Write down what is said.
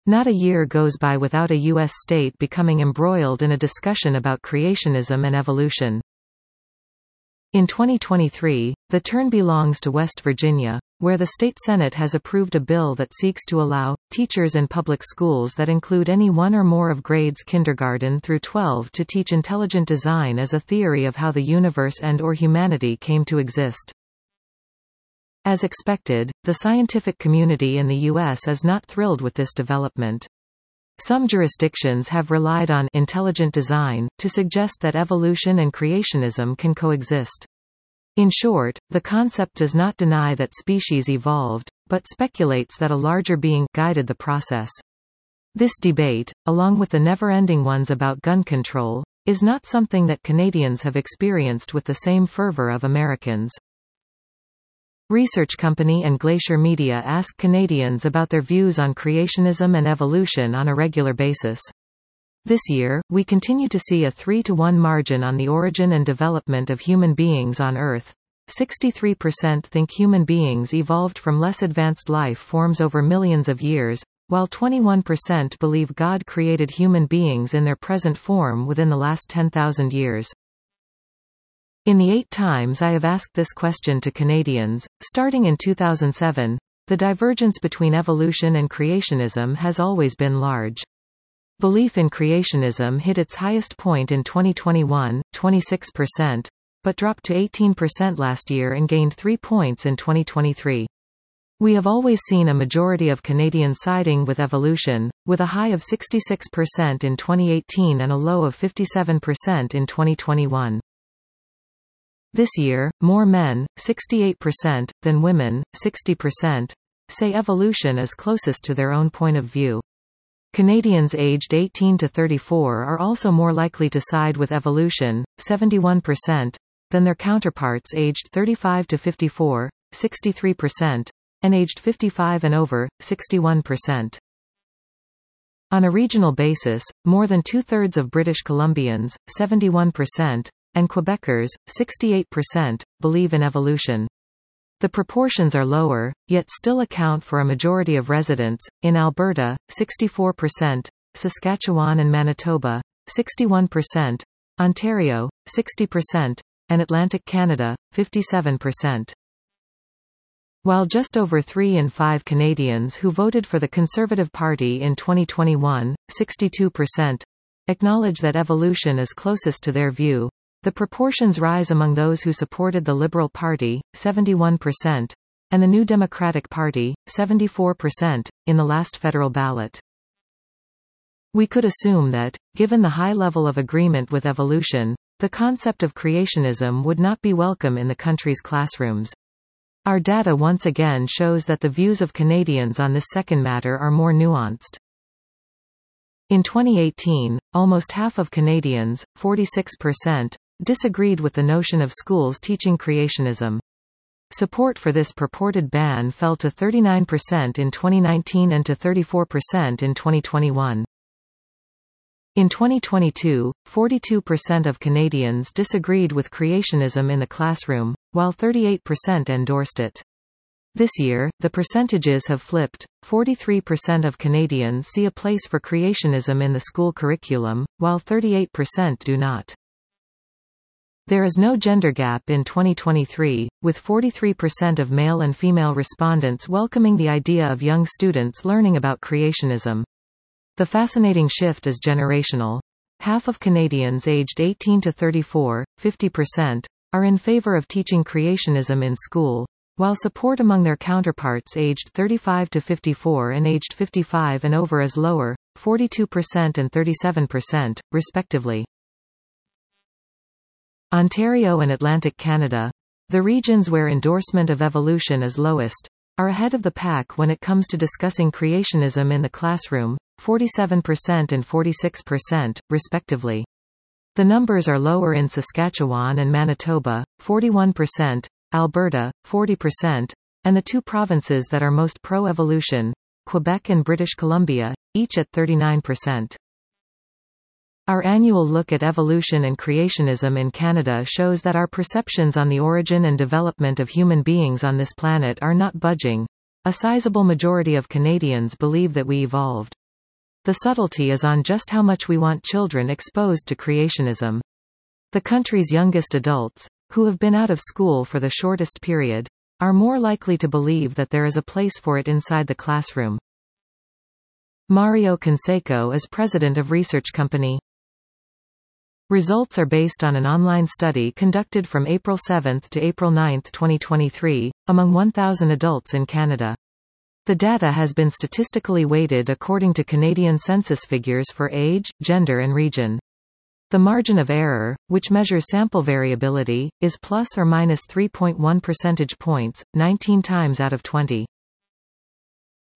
Not a year goes by without a U.S. state becoming embroiled in a discussion about creationism and evolution. In 2023, the turn belongs to West Virginia, where the state Senate has approved a bill that seeks to allow teachers in public schools that include any one or more of grades kindergarten through 12 to teach intelligent design as a theory of how the universe and/or humanity came to exist. As expected, the scientific community in the U.S. is not thrilled with this development. Some jurisdictions have relied on intelligent design to suggest that evolution and creationism can coexist. In short, the concept does not deny that species evolved, but speculates that a larger being guided the process. This debate, along with the never-ending ones about gun control, is not something that Canadians have experienced with the same fervor of Americans. Research company and Glacier Media ask Canadians about their views on creationism and evolution on a regular basis. This year, we continue to see a 3-to-1 margin on the origin and development of human beings on Earth. 63% think human beings evolved from less advanced life forms over millions of years, while 21% believe God created human beings in their present form within the last 10,000 years. In the 8 times I have asked this question to Canadians, starting in 2007, the divergence between evolution and creationism has always been large. Belief in creationism hit its highest point in 2021, 26%, but dropped to 18% last year and gained 3 points in 2023. We have always seen a majority of Canadians siding with evolution, with a high of 66% in 2018 and a low of 57% in 2021. This year, more men, 68%, than women, 60%, say evolution is closest to their own point of view. Canadians aged 18 to 34 are also more likely to side with evolution, 71%, than their counterparts aged 35 to 54, 63%, and aged 55 and over, 61%. On a regional basis, more than two-thirds of British Columbians, 71%, and Quebecers, 68%, believe in evolution. The proportions are lower, yet still account for a majority of residents, in Alberta, 64%, Saskatchewan and Manitoba, 61%, Ontario, 60%, and Atlantic Canada, 57%. While just over 3 in 5 Canadians who voted for the Conservative Party in 2021, 62%, acknowledge that evolution is closest to their view, the proportions rise among those who supported the Liberal Party, 71%, and the New Democratic Party, 74%, in the last federal ballot. We could assume that, given the high level of agreement with evolution, the concept of creationism would not be welcome in the country's classrooms. Our data once again shows that the views of Canadians on this second matter are more nuanced. In 2018, almost half of Canadians, 46%, disagreed with the notion of schools teaching creationism. Support for this purported ban fell to 39% in 2019 and to 34% in 2021. In 2022, 42% of Canadians disagreed with creationism in the classroom, while 38% endorsed it. This year, the percentages have flipped. 43% of Canadians see a place for creationism in the school curriculum, while 38% do not. There is no gender gap in 2023, with 43% of male and female respondents welcoming the idea of young students learning about creationism. The fascinating shift is generational. Half of Canadians aged 18 to 34, 50%, are in favor of teaching creationism in school, while support among their counterparts aged 35 to 54 and aged 55 and over is lower, 42% and 37%, respectively. Ontario and Atlantic Canada, the regions where endorsement of evolution is lowest, are ahead of the pack when it comes to discussing creationism in the classroom, 47% and 46%, respectively. The numbers are lower in Saskatchewan and Manitoba, 41%, Alberta, 40%, and the 2 provinces that are most pro-evolution, Quebec and British Columbia, each at 39%. Our annual look at evolution and creationism in Canada shows that our perceptions on the origin and development of human beings on this planet are not budging. A sizable majority of Canadians believe that we evolved. The subtlety is on just how much we want children exposed to creationism. The country's youngest adults, who have been out of school for the shortest period, are more likely to believe that there is a place for it inside the classroom. Mario Canseco is president of research company. Results are based on an online study conducted from April 7 to April 9, 2023, among 1,000 adults in Canada. The data has been statistically weighted according to Canadian census figures for age, gender and region. The margin of error, which measures sample variability, is plus or minus 3.1 percentage points, 19 times out of 20.